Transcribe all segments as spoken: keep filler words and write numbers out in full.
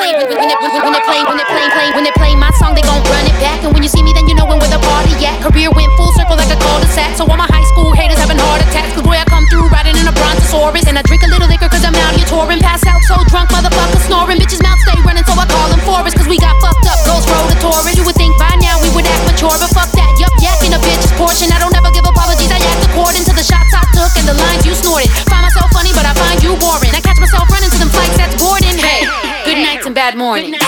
play, when they, when they, when they play, when they play, play, when they play my song, they gon' run it back. And when you see me, then you know when where the party at. Career went full circle like a cul-de-sac. So all my high school haters having heart attacks. Cause boy, I come through riding in a brontosaurus. And I drink a little liquor cause I'm out here touring. Pass out so drunk, motherfuckers snoring. Bitches mouth stay running, so I call them Forrest. Cause we got fucked up, ghost road to Taurus. You would think by now we would act mature, but fuck that, yup, yakking a bitch's portion. I don't ever give apologies, I act according to the shots I took and the lines you snorted. Find myself funny, but I find you boring. I catch myself running to them flights that's Gordon. Hey, good nights and bad mornings.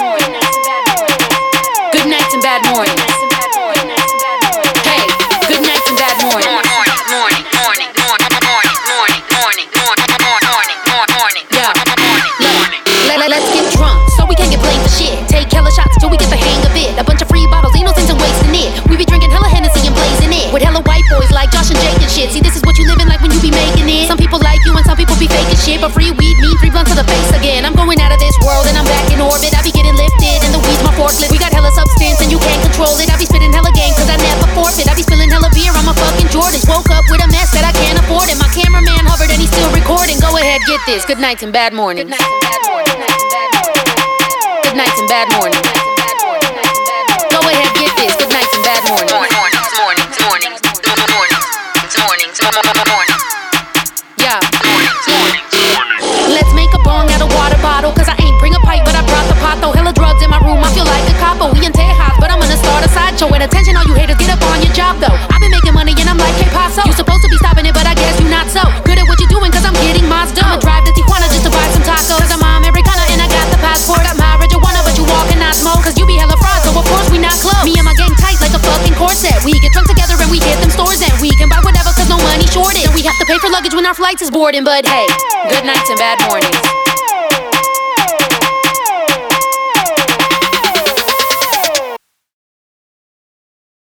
Good nights and bad mornings. Hey, good nights and bad mornings. Morning, morning, morning, morning, morning, morning, morning, morning, morning, morning. Yeah, morning. Let's get drunk so we can't get blamed for shit. Take hella shots till we get the hang of it. A bunch of free bottles, ain't no sense in wasting it. We be drinking hella Hennessy and blazing it with hella white boys like Josh and Jake and shit. See, this is what you living like when you be making it. Some people like you and some people be faking shit, but free weed mean three blunts to the face again. I'm going out of this world and I'm back in orbit. I be getting lifted and the weed's my forklift. We got hella substance and you can't control it. I be spitting hella game cause I never forfeit. I be spilling hella beer, I'm a fucking Jordan. Woke up with a mess that I can't afford it. My cameraman hovered and he's still recording. Go ahead, get this. Good nights and bad mornings. Good nights and bad mornings. Good nights and bad mornings. Go ahead, get this. Good nights and bad mornings. Mornings, mornings, mornings, mornings, mornings, mornings. Yeah. Mornings, mornings, mornings. Let's make a bong out of water bottle. Cause I ain't bring a pipe, but I brought the pot. Though hella drugs in my room, I feel like a capo. We in Tejas, but I'm gonna start a sideshow. And attention, all you haters, get up on your job though. I've been making money and I'm like, hey, Paso. You supposed to be stopping it, but I guess you not so. Good at what you're doing, cause I'm getting Mazda. I'ma drive to Tijuana just to buy some tacos. Cause I'm Americana and I got the passport. Got my marijuana, but you walk and I smoke. Cause you be hella fraud, so of course we not close. Me and my gang tight like a fucking corset. We get drunk together and we hit them stores. And we can buy whatever cause no money shorted. And we have to pay for luggage when our flights is boarding. But hey, good nights and bad mornings.